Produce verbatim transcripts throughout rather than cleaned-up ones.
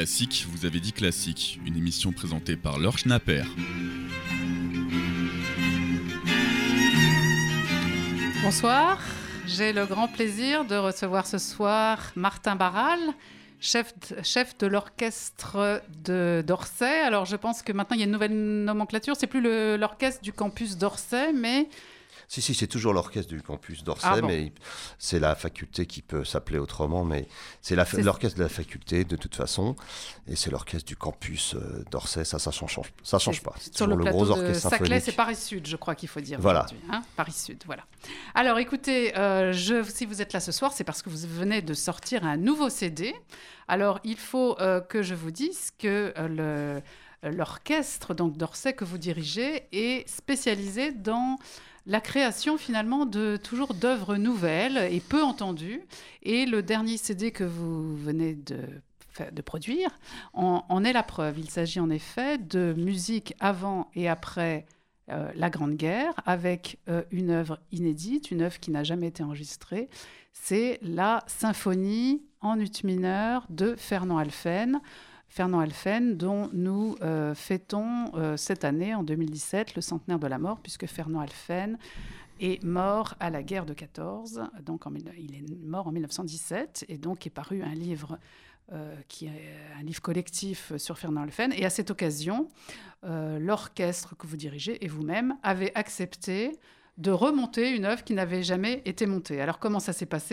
Classique, vous avez dit classique, une émission présentée par Laure Schnapper. Bonsoir, j'ai le grand plaisir de recevoir ce soir Martin Barral, chef de, chef de l'orchestre de d'Orsay. Alors je pense que maintenant il y a une nouvelle nomenclature, c'est plus le, l'orchestre du campus d'Orsay, mais... Si, si, c'est toujours l'orchestre du campus d'Orsay, Ah bon. mais c'est la faculté qui peut s'appeler autrement, mais c'est, la, C'est- l'orchestre de la faculté de toute façon, et c'est l'orchestre du campus euh, d'Orsay, ça, ça change, ça change pas. C'est Sur toujours le le plateau gros de orchestre Saclay, symphonique. c'est Paris-Sud, je crois qu'il faut dire Voilà. aujourd'hui. Hein, Paris-Sud, voilà. Alors écoutez, euh, je, si vous êtes là ce soir, c'est parce que vous venez de sortir un nouveau C D. Alors il faut euh, que je vous dise que euh, le, l'orchestre donc, d'Orsay que vous dirigez est spécialisé dans la création finalement de toujours d'œuvres nouvelles et peu entendues. Et le dernier C D que vous venez de de produire, en, en est la preuve. Il s'agit en effet de musique avant et après euh, la Grande Guerre, avec euh, une œuvre inédite, une œuvre qui n'a jamais été enregistrée. C'est la symphonie en ut mineur de Fernand Halphen. Fernand Halphen, dont nous euh, fêtons euh, cette année, en deux mille dix-sept, le centenaire de la mort, puisque Fernand Halphen est mort à la guerre de quatorze. Donc en, il est mort en mille neuf cent dix-sept, et donc est paru un livre Euh, qui est un livre collectif sur Fernand Halphen. Et à cette occasion, euh, l'orchestre que vous dirigez et vous-même avez accepté de remonter une œuvre qui n'avait jamais été montée. Alors, comment ça s'est passé ?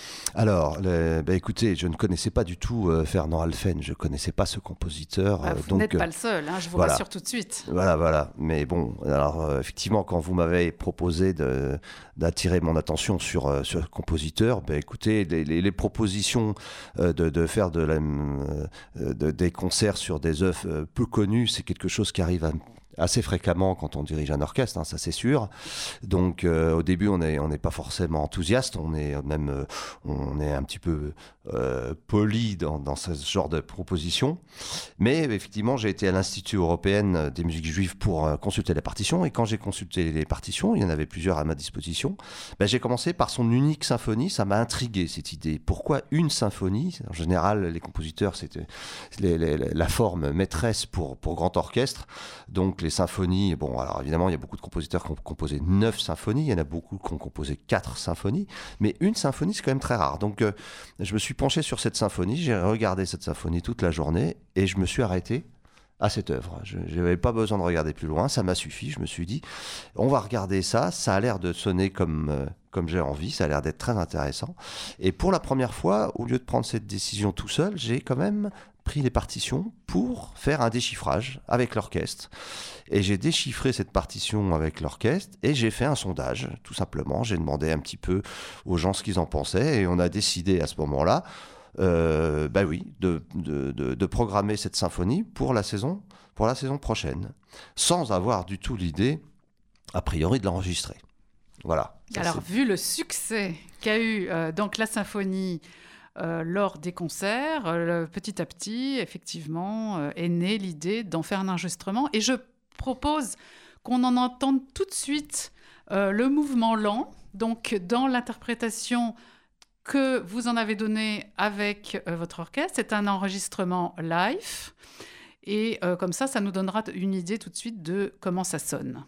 Alors, le, bah, écoutez, je ne connaissais pas du tout euh, Fernand Halphen, je ne connaissais pas ce compositeur. Bah, euh, Vous donc, n'êtes euh, pas le seul, hein, je vous voilà. rassure tout de suite. Voilà, voilà. Mais bon, alors euh, effectivement, quand vous m'avez proposé de, d'attirer mon attention sur, euh, sur le compositeur, ben écoutez, les, les, les propositions euh, de, de faire de la, euh, de, des concerts sur des œuvres euh, peu connues, c'est quelque chose qui arrive à assez fréquemment quand on dirige un orchestre, hein, ça c'est sûr. Donc euh, au début on n'est on n'est pas forcément enthousiaste, on est même euh, on est un petit peu euh, poli dans, dans ce genre de propositions. Mais effectivement j'ai été à l'Institut européen des musiques juives pour euh, consulter les partitions, et quand j'ai consulté les partitions, il y en avait plusieurs à ma disposition, ben, j'ai commencé par son unique symphonie. Ça m'a intrigué cette idée. Pourquoi une symphonie ? En général les compositeurs c'était les, les, la forme maîtresse pour, pour grand orchestre, donc les symphonies, bon, alors évidemment, il y a beaucoup de compositeurs qui ont composé neuf symphonies, il y en a beaucoup qui ont composé quatre symphonies, mais une symphonie, c'est quand même très rare. Donc, euh, je me suis penché sur cette symphonie, j'ai regardé cette symphonie toute la journée, et je me suis arrêté à cette œuvre. Je n'avais pas besoin de regarder plus loin, ça m'a suffi. Je me suis dit, on va regarder ça, ça a l'air de sonner comme, euh, comme j'ai envie, ça a l'air d'être très intéressant. Et pour la première fois, au lieu de prendre cette décision tout seul, j'ai quand même pris les partitions pour faire un déchiffrage avec l'orchestre. Et j'ai déchiffré cette partition avec l'orchestre et j'ai fait un sondage, tout simplement. J'ai demandé un petit peu aux gens ce qu'ils en pensaient, et on a décidé à ce moment-là Euh, bah oui, de, de, de, de programmer cette symphonie pour la saison, pour la saison prochaine, sans avoir du tout l'idée, a priori, de l'enregistrer. Voilà. Ça, Alors, c'est... vu le succès qu'a eu euh, donc la symphonie euh, lors des concerts, euh, petit à petit, effectivement, euh, est née l'idée d'en faire un enregistrement. Et je propose qu'on en entende tout de suite euh, le mouvement lent, donc dans l'interprétation que vous en avez donné avec euh, votre orchestre. C'est un enregistrement live, et euh, comme ça, ça nous donnera une idée tout de suite de comment ça sonne.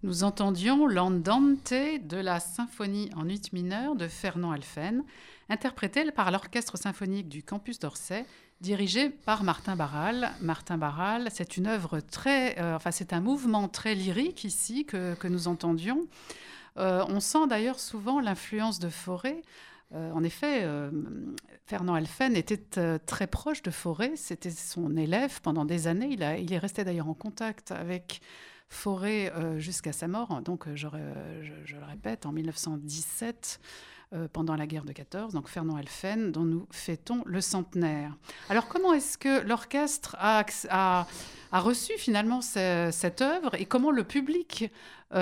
nous entendions l'Andante de la symphonie en ut mineur de Fernand Alphen, interprétée par l'Orchestre symphonique du campus d'Orsay, dirigé par Martin Barral. Martin Barral, c'est une œuvre très... Euh, enfin, c'est un mouvement très lyrique ici que, que nous entendions. Euh, on sent d'ailleurs souvent l'influence de Fauré. Euh, en effet, euh, Fernand Alphen était euh, très proche de Fauré. C'était son élève pendant des années. Il, a, il est resté d'ailleurs en contact avec Fauré euh, jusqu'à sa mort. Donc, euh, je, je, je le répète, en dix-neuf cent dix-sept, euh, pendant la guerre de quatorze. Donc, Fernand Alphen, dont nous fêtons le centenaire. Alors, comment est-ce que l'orchestre a, a, a reçu finalement ce, cette œuvre et comment le public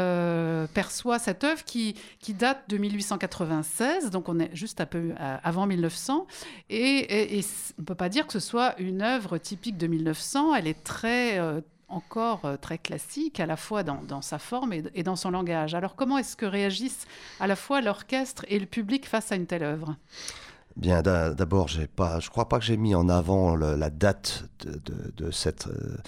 Euh, perçoit cette œuvre qui, qui date de dix-huit cent quatre-vingt-seize, donc on est juste un peu euh, avant mille neuf cents, et, et, et on ne peut pas dire que ce soit une œuvre typique de mille neuf cents, elle est très, euh, encore euh, très classique, à la fois dans, dans sa forme et, et dans son langage. Alors comment est-ce que réagissent à la fois l'orchestre et le public face à une telle œuvre ? Bien, d'abord, j'ai pas, je crois pas que j'ai mis en avant le, la date de, de, de, cette,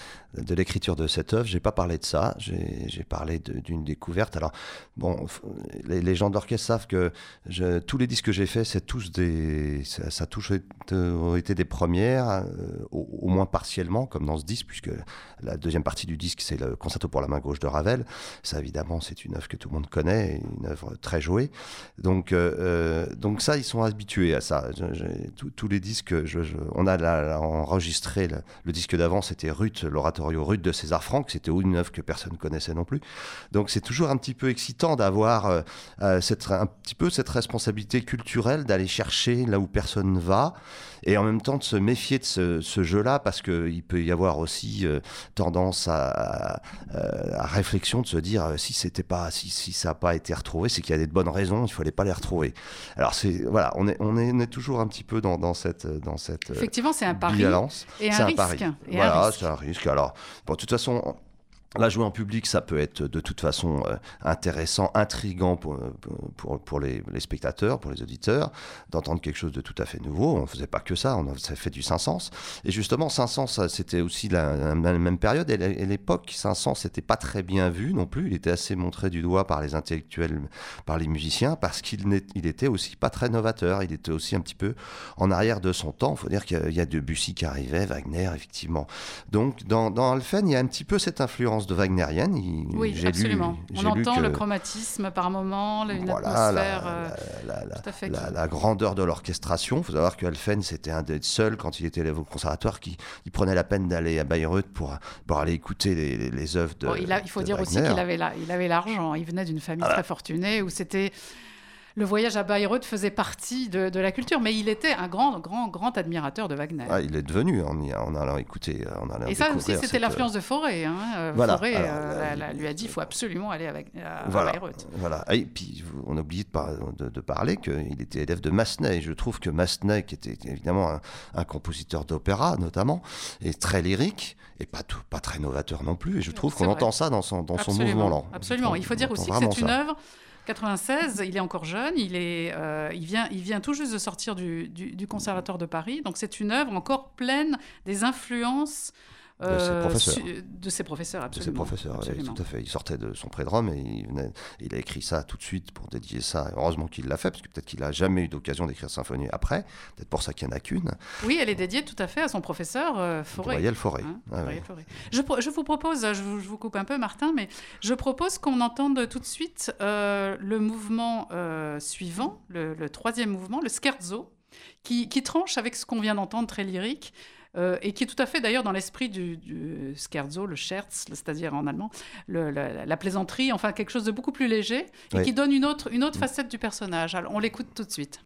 de l'écriture de cette œuvre. J'ai pas parlé de ça. J'ai, j'ai parlé de, d'une découverte. Alors, bon, les, les gens d'orchestre savent que je, tous les disques que j'ai faits, c'est tous des, ça, ça a tous été des premières, euh, au, au moins partiellement, comme dans ce disque, puisque la deuxième partie du disque, c'est le Concerto pour la main gauche de Ravel. Ça, évidemment, c'est une œuvre que tout le monde connaît, une œuvre très jouée. Donc, euh, donc ça, ils sont habitués à ça. Je, je, tous les disques, je, je, on a là, là, enregistré le, le disque d'avant, c'était Ruth, l'oratorio Ruth de César Franck, c'était une œuvre que personne ne connaissait non plus. Donc c'est toujours un petit peu excitant d'avoir euh, euh, cette, un petit peu cette responsabilité culturelle d'aller chercher là où personne ne va et en même temps de se méfier de ce, ce jeu-là parce qu'il peut y avoir aussi euh, tendance à, à, à réflexion de se dire euh, si, c'était pas, si, si ça n'a pas été retrouvé, c'est qu'il y a des bonnes raisons, il ne fallait pas les retrouver. Alors c'est, voilà, on est, on est, on est toujours un petit peu dans, dans cette, dans cette Effectivement, c'est un pari bivalence. et c'est un un risque. pari. Et voilà, un risque. c'est un risque. Alors, bon, de toute façon... Là, jouer en public, ça peut être de toute façon euh, intéressant, intriguant pour, pour, pour les, les spectateurs, pour les auditeurs, d'entendre quelque chose de tout à fait nouveau. On ne faisait pas que ça, on a fait du Saint-Saëns. Et justement, Saint-Saëns, c'était aussi la, la, la même période. Et, et l'époque, Saint-Saëns n'était pas très bien vu non plus. Il était assez montré du doigt par les intellectuels, par les musiciens, parce qu'il il était aussi pas très novateur. Il était aussi un petit peu en arrière de son temps. Il faut dire qu'il y a, il y a Debussy qui arrivait, Wagner, effectivement. Donc, dans, dans Alphen, il y a un petit peu cette influence de wagnérienne. Il, oui, j'ai absolument. Lu, On j'ai entend lu que, le chromatisme par moment, une voilà, atmosphère la, euh, la, la, tout à fait la, qui... la grandeur de l'orchestration. Il faut savoir que Alphen, c'était un des seuls, quand il était élève au conservatoire, qui il prenait la peine d'aller à Bayreuth pour, pour aller écouter les, les, les œuvres de, bon, il, a, il faut de dire Wagner. aussi qu'il avait, la, il avait l'argent. Il venait d'une famille ah, très fortunée où c'était... Le voyage à Bayreuth faisait partie de, de la culture, mais il était un grand, grand, grand admirateur de Wagner. Ah, il est devenu, en, en allant écouter, en allant Et ça aussi, c'était cette... l'influence de Fauré. Hein. Voilà. Fauré Alors, euh, euh, la, la, lui a dit qu'il faut absolument aller à, à, voilà, à Bayreuth. Voilà. Et puis, on a oublié de, par, de, de parler qu'il était élève de Massenet. Et je trouve que Massenet, qui était évidemment un, un compositeur d'opéra, notamment, est très lyrique et pas, tout, pas très novateur non plus. Et je trouve c'est qu'on vrai. entend ça dans son, dans son mouvement-là. Absolument. Il faut dire aussi que c'est une œuvre... quatre-vingt-seize, il est encore jeune, il, est, euh, il, vient, il vient tout juste de sortir du, du, du Conservatoire de Paris, donc c'est une œuvre encore pleine des influences euh, de, ses professeurs. Su, de ses professeurs. Absolument. De ses professeurs, absolument. Oui, tout à fait. Il sortait de son pré de Rome et il, venait, il a écrit ça tout de suite pour dédier ça. Heureusement qu'il l'a fait, parce que peut-être qu'il n'a jamais eu d'occasion d'écrire symphonie après, peut-être pour ça qu'il n'y en a qu'une. Oui, elle est dédiée tout à fait à son professeur euh, Fauré. Gabriel Fauré. Hein, ah, oui. Fauré. Je, je vous propose, je vous, je vous coupe un peu Martin, mais je propose qu'on entende tout de suite euh, le mouvement euh, suivant, le, le troisième mouvement, le scherzo, qui, qui tranche avec ce qu'on vient d'entendre, très lyrique, euh, et qui est tout à fait d'ailleurs dans l'esprit du, du scherzo, le Scherz, c'est-à-dire en allemand, le, la, la plaisanterie, enfin quelque chose de beaucoup plus léger, et oui. qui donne une autre, une autre facette du personnage. Alors on l'écoute tout de suite.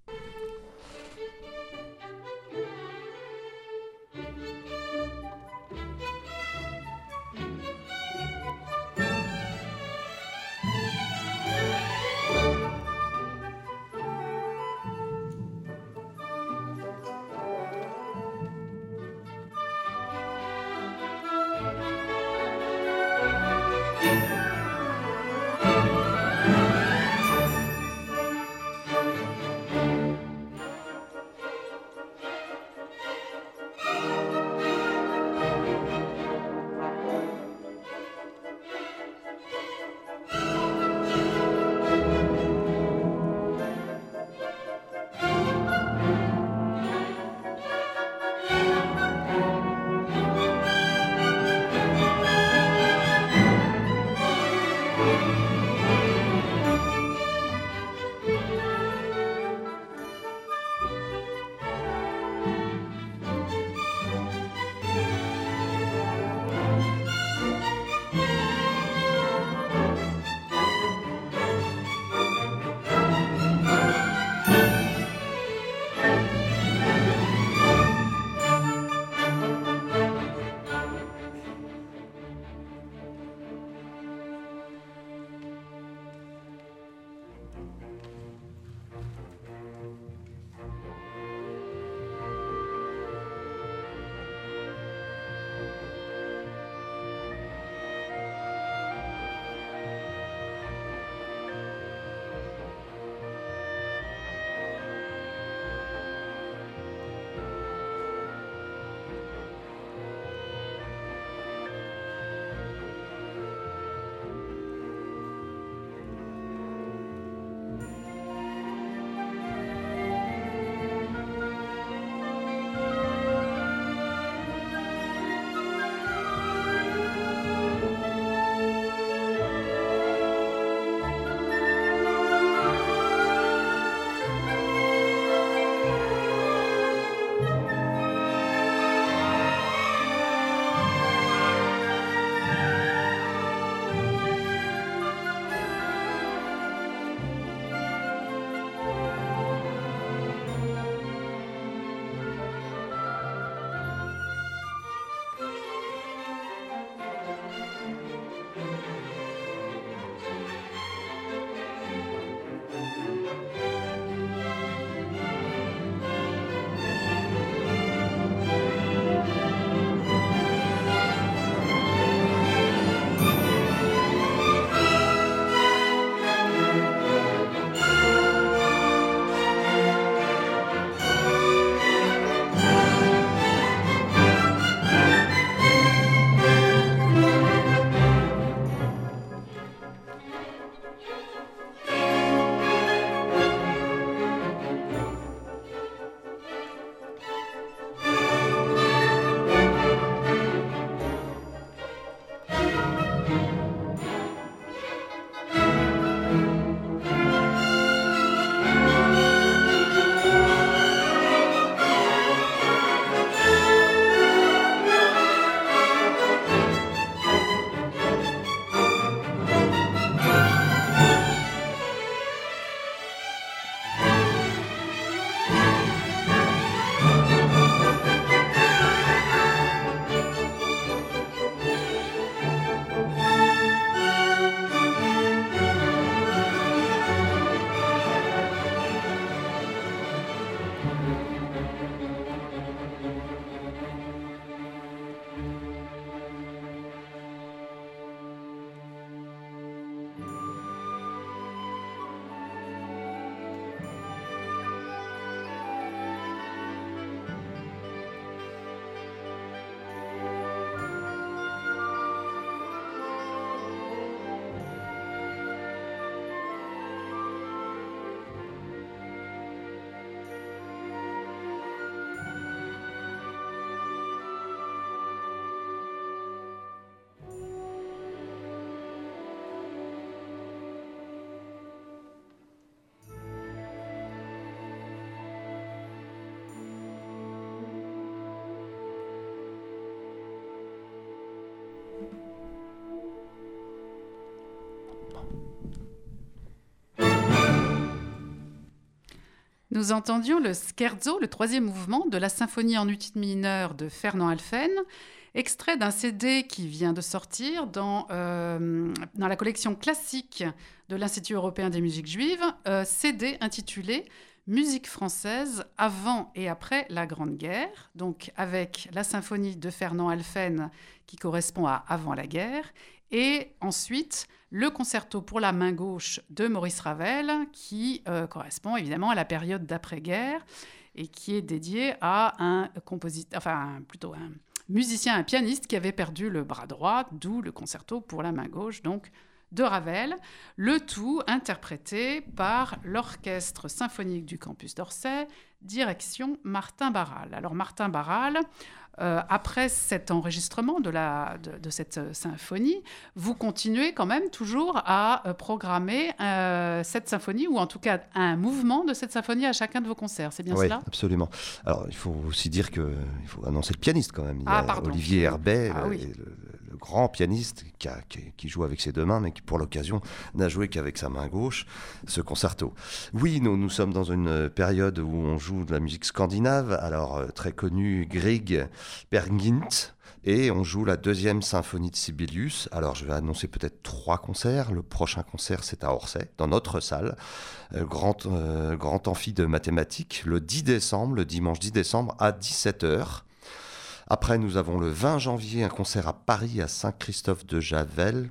Nous entendions le scherzo, le troisième mouvement de la symphonie en ut mineur de Fernand Alphen, extrait d'un C D qui vient de sortir dans, euh, dans la collection classique de l'Institut européen des musiques juives, euh, C D intitulé « Musique française avant et après la Grande Guerre », donc avec la symphonie de Fernand Alphen qui correspond à « Avant la guerre », et ensuite le concerto pour la main gauche de Maurice Ravel qui euh, correspond évidemment à la période d'après-guerre et qui est dédié à un compositeur, enfin plutôt un musicien, un pianiste qui avait perdu le bras droit, d'où le concerto pour la main gauche, donc de Ravel, le tout interprété par l'Orchestre symphonique du campus d'Orsay, direction Martin Barral. Alors Martin Barral, euh, après cet enregistrement de, la, de, de cette symphonie, vous continuez quand même toujours à euh, programmer euh, cette symphonie, ou en tout cas un mouvement de cette symphonie à chacun de vos concerts, c'est bien oui, cela ? Absolument. Alors il faut aussi dire qu'il faut annoncer le pianiste quand même. Il y ah, a pardon. Olivier Herbet, ah, le, oui. le, le grand pianiste qui, a, qui, qui joue avec ses deux mains, mais qui pour l'occasion n'a joué qu'avec sa main gauche, ce concerto. Oui, nous, nous sommes dans une période où on joue de la musique scandinave, alors euh, très connue, Grieg, Per Gynt, et on joue la deuxième symphonie de Sibelius. Alors je vais annoncer peut-être trois concerts. Le prochain concert, c'est à Orsay, dans notre salle, euh, grand, euh, grand amphi de mathématiques, le dix décembre, le dimanche dix décembre à dix-sept heures. Après, nous avons le vingt janvier un concert à Paris, à Saint-Christophe-de-Javel.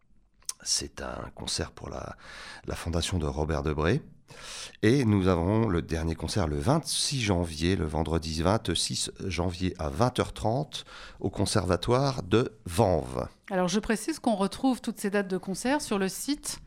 C'est un concert pour la, la fondation de Robert Debré. Et nous avons le dernier concert le vingt-six janvier, le vendredi vingt-six janvier à vingt heures trente au conservatoire de Vanves. Alors je précise qu'on retrouve toutes ces dates de concert sur le site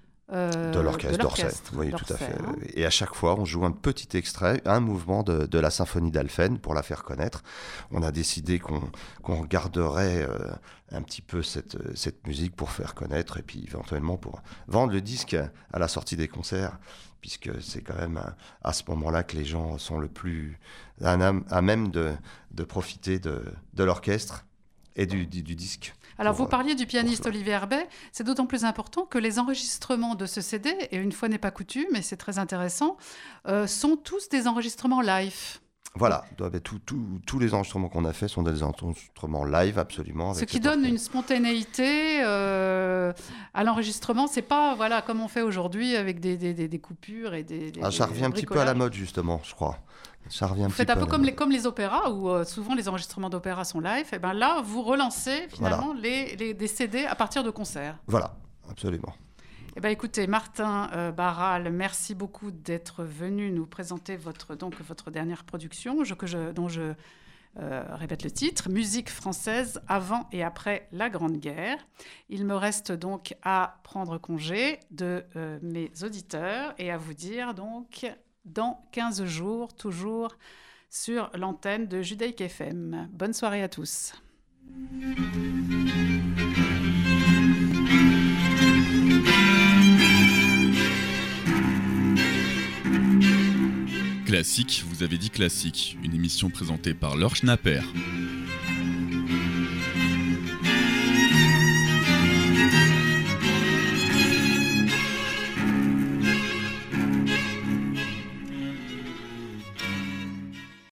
euh, de l'orchestre d'Orsay. Oui, d'Orsay, tout à fait. Hein. Et à chaque fois, on joue un petit extrait, un mouvement de, de la symphonie d'Alphen pour la faire connaître. On a décidé qu'on, qu'on garderait euh, un petit peu cette, cette musique pour faire connaître et puis éventuellement pour vendre le disque à la sortie des concerts, puisque c'est quand même à, à ce moment-là que les gens sont le plus à, à même de, de profiter de, de l'orchestre et du, du, du disque. Alors, pour, vous parliez du pianiste pour... Olivier Herbet. C'est d'autant plus important que les enregistrements de ce C D, et une fois n'est pas coutume, et c'est très intéressant, euh, sont tous des enregistrements live. Voilà, tout, tout, tous les enregistrements qu'on a faits sont des enregistrements live, absolument. Ce qui donne une spontanéité euh, à l'enregistrement. C'est pas voilà, comme on fait aujourd'hui avec des, des, des, des coupures et des, des ah, Ça revient un petit peu à la mode, justement, je crois. Ça revient un vous petit faites peu un peu comme mode. les, comme les opéras, où euh, souvent les enregistrements d'opéra sont live. Et ben là, vous relancez finalement voilà. les, les, des C D à partir de concerts. Voilà, absolument. Eh ben, écoutez, Martin euh, Barral, merci beaucoup d'être venu nous présenter votre, donc, votre dernière production, je, que je, dont je euh, répète le titre, « Musique française avant et après la Grande Guerre ». Il me reste donc à prendre congé de euh, mes auditeurs et à vous dire donc dans quinze jours, toujours sur l'antenne de Judaïque F M. Bonne soirée à tous. Classique, vous avez dit classique, une émission présentée par Laure Schnapper.